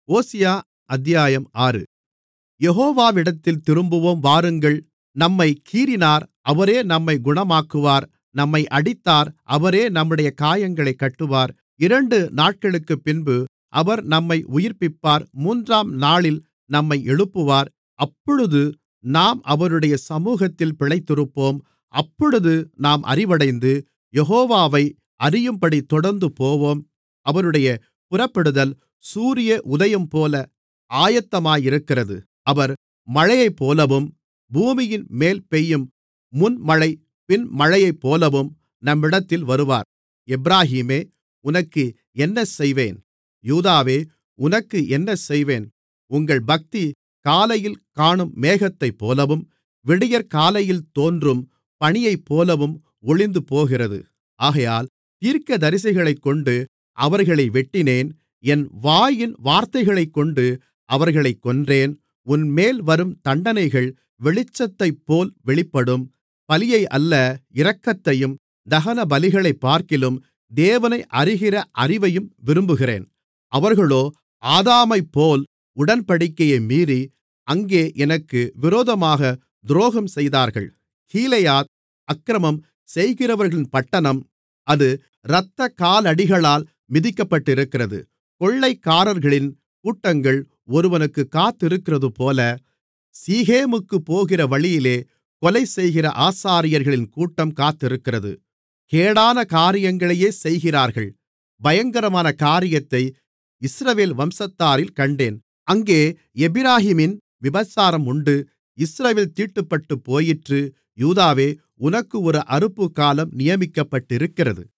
ஓசியா அத்தியாயம் 6. யெகோவாவிடத்தில் திரும்புவோம் வாருங்கள். நம்மைக் கீறினார், அவரே நம்மைக் குணமாக்குவார். நம்மை அடித்தார், அவரே நம்முடைய காயங்களைக் கட்டுவார். 2 நாட்களுக்குப்பின்பு அவர் நம்மை உயிர்ப்பிப்பார். 3ஆம் நாளில் நம்மை எழுப்புவார். அப்பொழுது நாம் அவருடைய சமுகத்தில் பிழைத்திருப்போம். அப்பொழுது நாம் அறிவடைந்து யெகோவாவை அறியும்படி தொடர்ந்து போவோம். அவருடைய புறப்படுதல் சூரிய உதயம்போல ஆயத்தமாயிருக்கிறது. அவர் மழையைப்போலவும் பூமியின்மேல் பெய்யும் முன்மழை பின்மழையைப்போலவும் நம்மிடத்தில் வருவார். எப்பிராயீமே, உனக்கு என்ன செய்வேன்? யூதாவே, உனக்கு என்ன செய்வேன்? உங்கள் பக்தி காலையில் காணும் மேகத்தைப்போலவும் விடியற்காலையில் தோன்றும் பனியைப்போலவும் ஒழிந்துபோகிறது. ஆகையால் தீர்க்கதரிசிகளைக்கொண்டு அவர்களை வெட்டினேன். என் வாயின் வார்த்தைகளைக்கொண்டு அவர்களைக் கொன்றேன். உன்மேல் வரும் தண்டனைகள் வெளிச்சத்தைப்போல் வெளிப்படும். பலியை அல்ல, இரக்கத்தையும் தகனபலிகளைப்பார்க்கிலும் தேவனை அறிகிற அறிவையும் விரும்புகிறேன். அவர்களோ ஆதாமைப்போல் உடன்படிக்கையை மீறி அங்கே எனக்கு விரோதமாக துரோகம் செய்தார்கள். கீலேயாத் அக்கிரமம் செய்கிறவர்களின் பட்டணம். அது இரத்தக்காலடிகளால் மிதிக்கப்பட்டிருக்கிறது. கொள்ளைக்காரர்களின் கூட்டங்கள் ஒருவனுக்குக் காத்திருக்கிறதுபோல சீகேமுக்குப் போகிற வழியிலே கொலைசெய்கிற ஆசாரியர்களின் கூட்டம் காத்திருக்கிறது. கேடான காரியங்களையே செய்கிறார்கள். பயங்கரமான காரியத்தை இஸ்ரவேல் வம்சத்தாரில் கண்டேன். அங்கே எப்பிராயீமின் விபசாரம் உண்டு. இஸ்ரவேல் தீட்டுப்பட்டுப் போயிற்று. யூதாவே, உனக்கு ஒரு அறுப்புக்காலம் நியமிக்கப்பட்டிருக்கிறது.